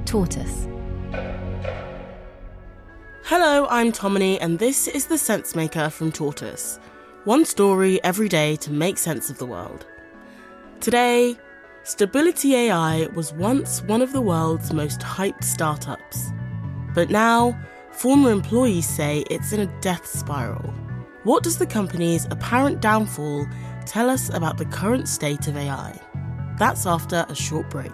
Tortoise. Hello, I'm Tomini, and this is The Sensemaker from Tortoise. One story every day to make sense of the world. Today, Stability AI was once one of the world's most hyped startups. But now, former employees say it's in a death spiral. What does the company's apparent downfall tell us about the current state of AI? That's after a short break.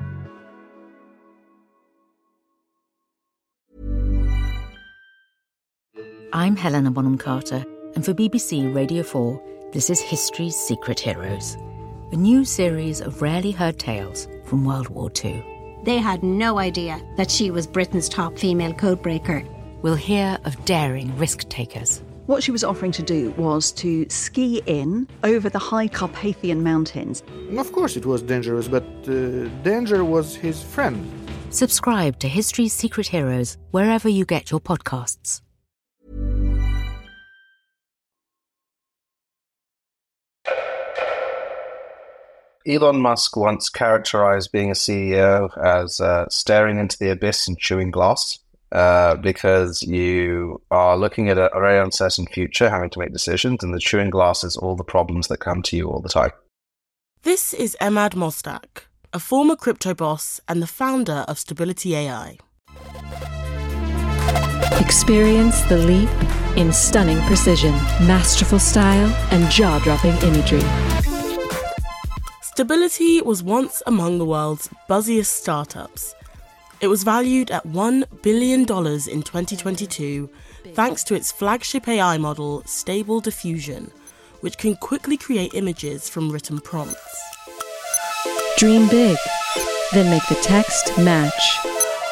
I'm Helena Bonham Carter, and for BBC Radio 4, this is History's Secret Heroes, a new series of rarely heard tales from World War II. They had no idea that she was Britain's top female codebreaker. We'll hear of daring risk-takers. What she was offering to do was to ski in over the high Carpathian Mountains. Of course it was dangerous, but danger was his friend. Subscribe to History's Secret Heroes wherever you get your podcasts. Elon Musk once characterized being a CEO as staring into the abyss and chewing glass, because you are looking at a very uncertain future, having to make decisions, and the chewing glass is all the problems that come to you all the time. This is Emad Mostaque, a former crypto boss and the founder of Stability AI. Experience the leap in stunning precision, masterful style, and jaw-dropping imagery. Stability was once among the world's buzziest startups. It was valued at $1 billion in 2022 thanks to its flagship AI model, Stable Diffusion, which can quickly create images from written prompts. Dream big, then make the text match.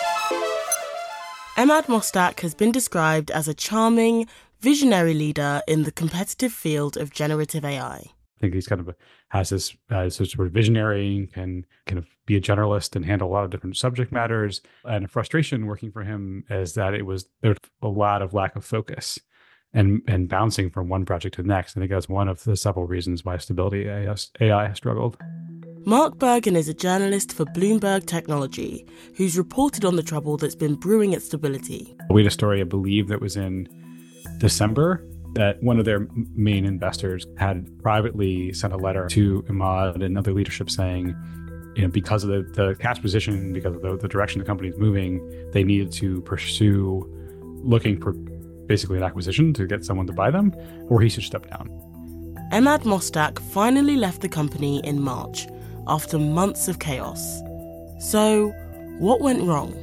Emad Mostaque has been described as a charming, visionary leader in the competitive field of generative AI. I think he's has this sort of visionary, can kind of be a generalist and handle a lot of different subject matters. And a frustration working for him is that there was a lot of lack of focus and bouncing from one project to the next. I think that's one of the several reasons why Stability AI has struggled. Mark Bergen is a journalist for Bloomberg Technology, who's reported on the trouble that's been brewing at Stability. We had a story, I believe, that was in December, that one of their main investors had privately sent a letter to Emad and other leadership saying, because of the cash position, because of the direction the company is moving, they needed to pursue looking for basically an acquisition to get someone to buy them, or he should step down. Emad Mostaque finally left the company in March after months of chaos. So, what went wrong?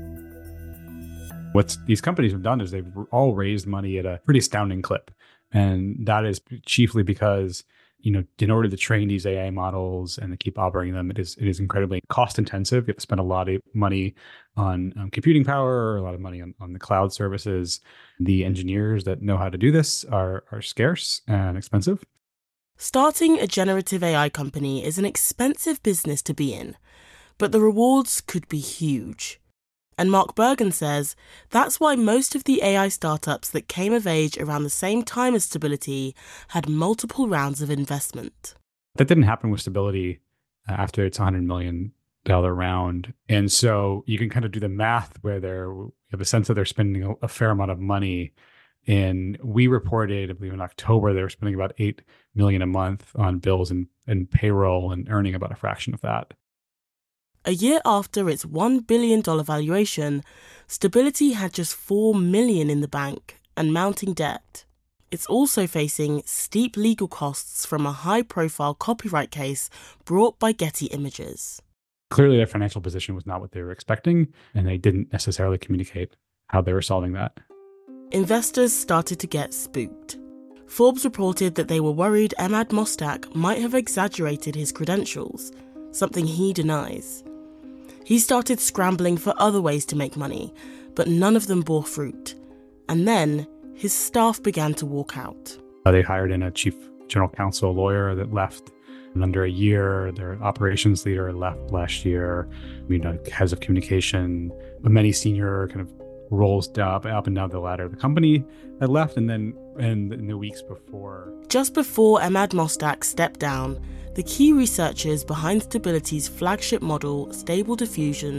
What these companies have done is they've all raised money at a pretty astounding clip. And that is chiefly because, in order to train these AI models and to keep operating them, it is incredibly cost intensive. You have to spend a lot of money on computing power, a lot of money on the cloud services. The engineers that know how to do this are scarce and expensive. Starting a generative AI company is an expensive business to be in, but the rewards could be huge. And Mark Bergen says that's why most of the AI startups that came of age around the same time as Stability had multiple rounds of investment. That didn't happen with Stability after its $100 million round. And so you can kind of do the math where you have a sense that they're spending a fair amount of money. And we reported, I believe in October, they were spending about $8 million a month on bills and payroll and earning about a fraction of that. A year after its $1 billion valuation, Stability had just $4 million in the bank and mounting debt. It's also facing steep legal costs from a high-profile copyright case brought by Getty Images. Clearly, their financial position was not what they were expecting, and they didn't necessarily communicate how they were solving that. Investors started to get spooked. Forbes reported that they were worried Emad Mostaque might have exaggerated his credentials, something he denies. He started scrambling for other ways to make money, but none of them bore fruit. And then his staff began to walk out. They hired in a chief general counsel lawyer that left in under a year. Their operations leader left last year. Heads of communication, many senior kind of roles up and down the ladder of the company had left. And then in the weeks before... Just before Emad Mostaque stepped down, the key researchers behind Stability's flagship model, Stable Diffusion,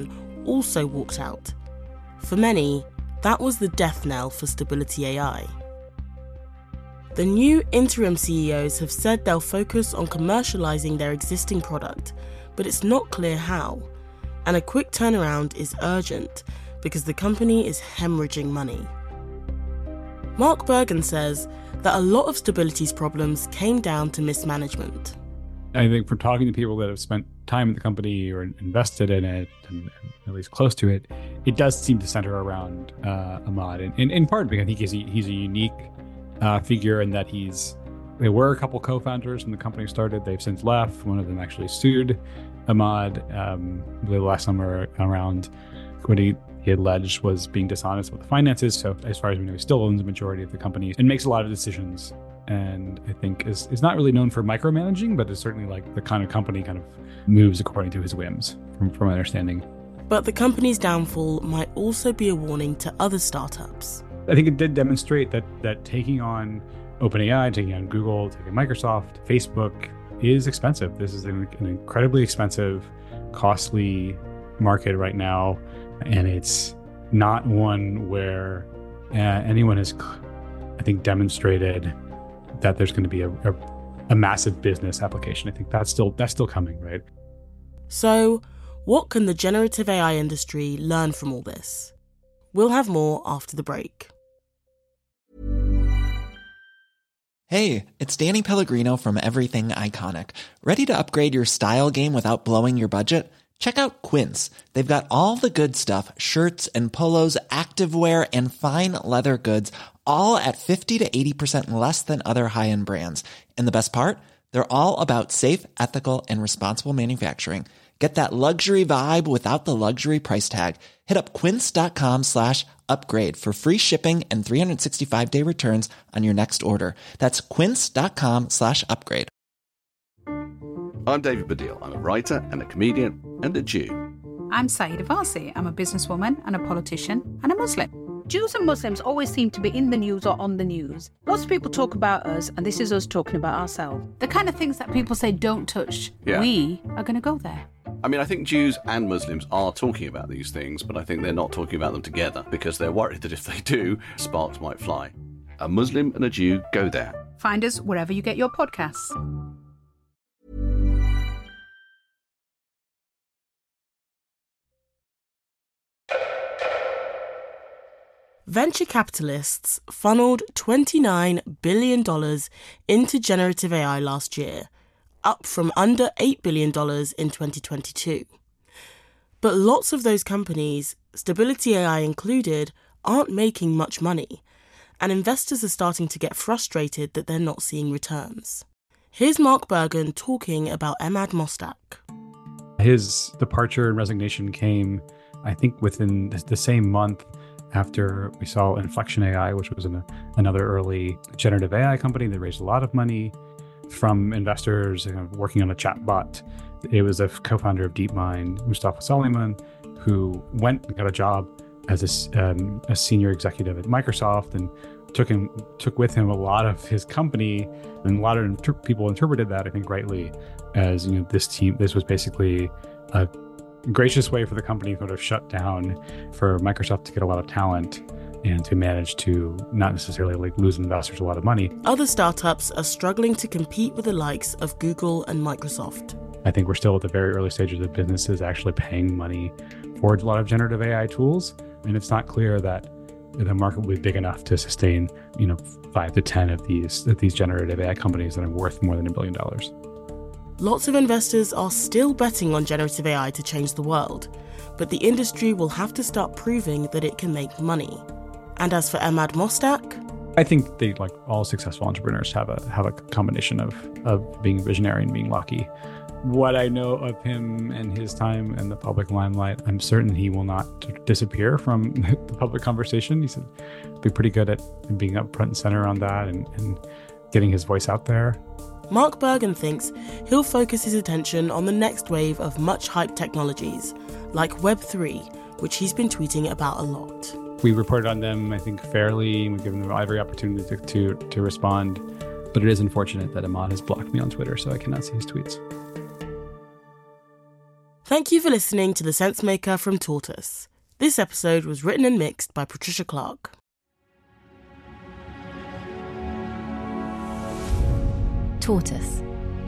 also walked out. For many, that was the death knell for Stability AI. The new interim CEOs have said they'll focus on commercializing their existing product, but it's not clear how. And a quick turnaround is urgent because the company is hemorrhaging money. Mark Bergen says that a lot of Stability's problems came down to mismanagement. I think from talking to people that have spent time in the company or invested in it, and at least close to it, it does seem to center around Ahmad. And in part because I think he's a unique figure in that there were a couple co-founders when the company started. They've since left. One of them actually sued Ahmad last summer around what he had alleged was being dishonest with the finances. So as far as we know, he still owns the majority of the company and makes a lot of decisions. And I think is not really known for micromanaging, but is certainly like the kind of company kind of moves according to his whims, from my understanding. But the company's downfall might also be a warning to other startups. I think it did demonstrate that taking on OpenAI, taking on Google, taking Microsoft, Facebook is expensive. This is an incredibly expensive, costly market right now. And it's not one where anyone has, I think, demonstrated that there's going to be a massive business application. I think that's still coming, right? So, what can the generative AI industry learn from all this? We'll have more after the break. Hey, it's Danny Pellegrino from Everything Iconic. Ready to upgrade your style game without blowing your budget? Check out Quince. They've got all the good stuff, shirts and polos, activewear, and fine leather goods, all at 50 to 80% less than other high-end brands. And the best part? They're all about safe, ethical, and responsible manufacturing. Get that luxury vibe without the luxury price tag. Hit up quince.com/upgrade for free shipping and 365-day returns on your next order. That's quince.com/upgrade. I'm David Baddiel. I'm a writer and a comedian and a Jew. I'm Sayeeda Warsi. I'm a businesswoman and a politician and a Muslim. Jews and Muslims always seem to be in the news or on the news. Lots of people talk about us, and this is us talking about ourselves. The kind of things that people say don't touch, we are going to go there. I mean, I think Jews and Muslims are talking about these things, but I think they're not talking about them together because they're worried that if they do, sparks might fly. A Muslim and a Jew go there. Find us wherever you get your podcasts. Venture capitalists funneled $29 billion into generative AI last year, up from under $8 billion in 2022. But lots of those companies, Stability AI included, aren't making much money, and investors are starting to get frustrated that they're not seeing returns. Here's Mark Bergen talking about Emad Mostaque. His departure and resignation came, I think, within the same month after we saw Inflection AI, which was another early generative AI company that raised a lot of money from investors working on a chatbot. It was a co-founder of DeepMind, Mustafa Suleyman, who went and got a job as a senior executive at Microsoft and took with him a lot of his company. And a lot of people interpreted that, I think rightly, as this was basically a gracious way for the company to sort of shut down for Microsoft to get a lot of talent and to manage to not necessarily lose investors a lot of money. Other startups are struggling to compete with the likes of Google and Microsoft. I think we're still at the very early stages of businesses actually paying money for a lot of generative AI tools. And it's not clear that the market will be big enough to sustain, 5 to 10 of these generative AI companies that are worth more than $1 billion. Lots of investors are still betting on generative AI to change the world, but the industry will have to start proving that it can make money. And as for Emad Mostaque, I think they, like all successful entrepreneurs, have a combination of being visionary and being lucky. What I know of him and his time in the public limelight, I'm certain he will not disappear from the public conversation. He's be pretty good at being up front and center on that and getting his voice out there. Mark Bergen thinks he'll focus his attention on the next wave of much-hyped technologies, like Web3, which he's been tweeting about a lot. We reported on them, I think, fairly, and we've given them every opportunity to respond. But it is unfortunate that Ahmad has blocked me on Twitter, so I cannot see his tweets. Thank you for listening to The Sensemaker from Tortoise. This episode was written and mixed by Patricia Clark. Tortoise.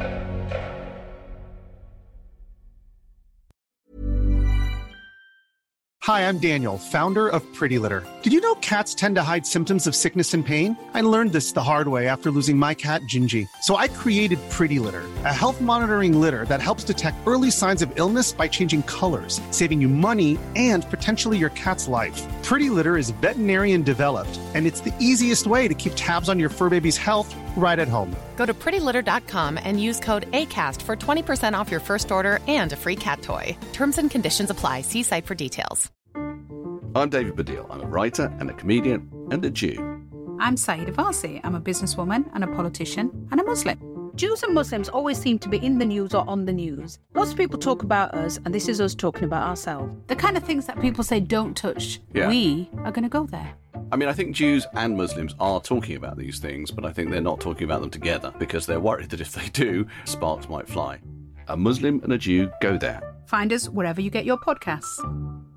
Hi, I'm Daniel, founder of Pretty Litter. Did you know cats tend to hide symptoms of sickness and pain? I learned this the hard way after losing my cat, Gingy. So I created Pretty Litter, a health monitoring litter that helps detect early signs of illness by changing colors, saving you money and potentially your cat's life. Pretty Litter is veterinarian developed, and it's the easiest way to keep tabs on your fur baby's health right at home. Go to prettylitter.com and use code ACAST for 20% off your first order and a free cat toy. Terms and conditions apply. See site for details. I'm David Baddiel. I'm a writer and a comedian and a Jew. I'm Saeeda Varsi. I'm a businesswoman and a politician and a Muslim. Jews and Muslims always seem to be in the news or on the news. Lots of people talk about us, and this is us talking about ourselves. The kind of things that people say don't touch, we are going to go there. I mean, I think Jews and Muslims are talking about these things, but I think they're not talking about them together because they're worried that if they do, sparks might fly. A Muslim and a Jew go there. Find us wherever you get your podcasts.